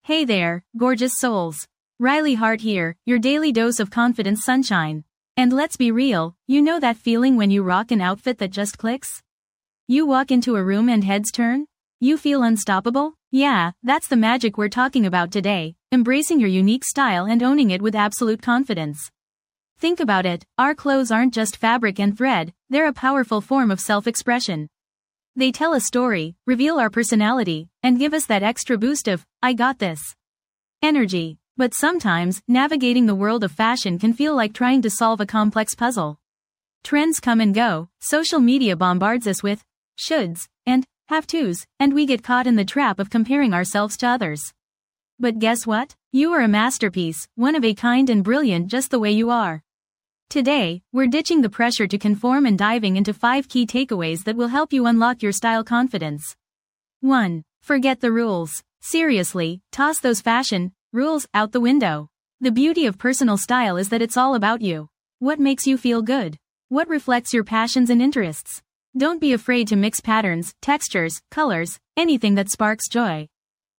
Hey there, gorgeous souls. Riley Hart here, your daily dose of confidence sunshine. And let's be real, you know that feeling when you rock an outfit that just clicks? You walk into a room and heads turn? You feel unstoppable? Yeah, that's the magic we're talking about today, embracing your unique style and owning it with absolute confidence. Think about it, our clothes aren't just fabric and thread, they're a powerful form of self-expression. They tell a story, reveal our personality, and give us that extra boost of, I got this energy. But sometimes, navigating the world of fashion can feel like trying to solve a complex puzzle. Trends come and go, social media bombards us with shoulds and have-tos, and we get caught in the trap of comparing ourselves to others. But guess what? You are a masterpiece, one of a kind and brilliant just the way you are. Today, we're ditching the pressure to conform and diving into 5 key takeaways that will help you unlock your style confidence. 1. Forget the rules. Seriously, toss those fashion rules out the window. The beauty of personal style is that it's all about you. What makes you feel good? What reflects your passions and interests? Don't be afraid to mix patterns, textures, colors, anything that sparks joy.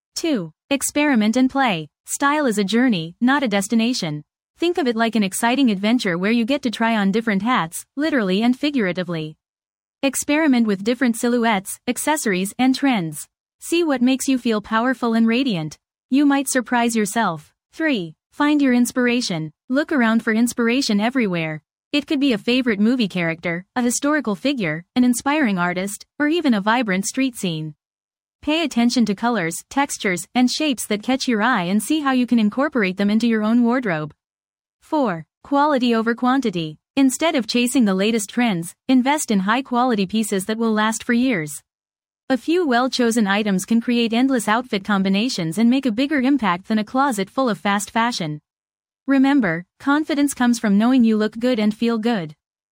2. Experiment and play. Style is a journey, not a destination. Think of it like an exciting adventure where you get to try on different hats, literally and figuratively. Experiment with different silhouettes, accessories, and trends. See what makes you feel powerful and radiant. You might surprise yourself. 3. Find your inspiration. Look around for inspiration everywhere. It could be a favorite movie character, a historical figure, an inspiring artist, or even a vibrant street scene. Pay attention to colors, textures, and shapes that catch your eye and see how you can incorporate them into your own wardrobe. 4. Quality over quantity. Instead of chasing the latest trends, invest in high-quality pieces that will last for years. A few well-chosen items can create endless outfit combinations and make a bigger impact than a closet full of fast fashion. Remember, confidence comes from knowing you look good and feel good.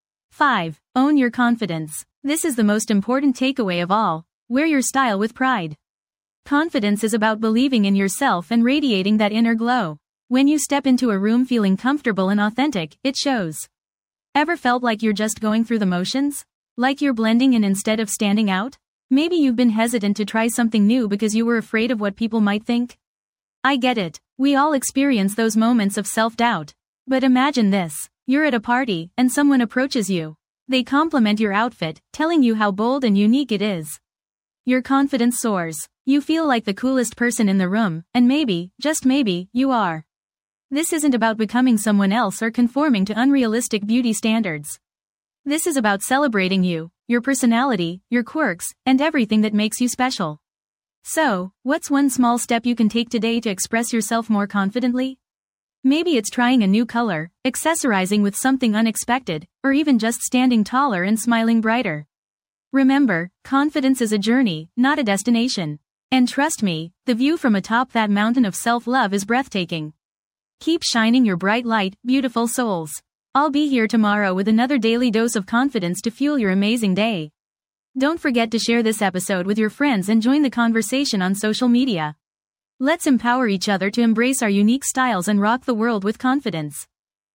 5. Own your confidence. This is the most important takeaway of all. Wear your style with pride. Confidence is about believing in yourself and radiating that inner glow. When you step into a room feeling comfortable and authentic, it shows. Ever felt like you're just going through the motions? Like you're blending in instead of standing out? Maybe you've been hesitant to try something new because you were afraid of what people might think. I get it. We all experience those moments of self-doubt. But imagine this. You're at a party, and someone approaches you. They compliment your outfit, telling you how bold and unique it is. Your confidence soars. You feel like the coolest person in the room, and maybe, just maybe, you are. This isn't about becoming someone else or conforming to unrealistic beauty standards. This is about celebrating you, your personality, your quirks, and everything that makes you special. So, what's one small step you can take today to express yourself more confidently? Maybe it's trying a new color, accessorizing with something unexpected, or even just standing taller and smiling brighter. Remember, confidence is a journey, not a destination. And trust me, the view from atop that mountain of self-love is breathtaking. Keep shining your bright light, beautiful souls. I'll be here tomorrow with another daily dose of confidence to fuel your amazing day. Don't forget to share this episode with your friends and join the conversation on social media. Let's empower each other to embrace our unique styles and rock the world with confidence.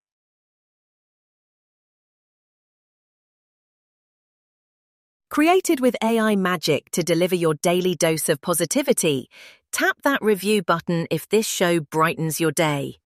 Created with AI magic to deliver your daily dose of positivity, tap that review button if this show brightens your day.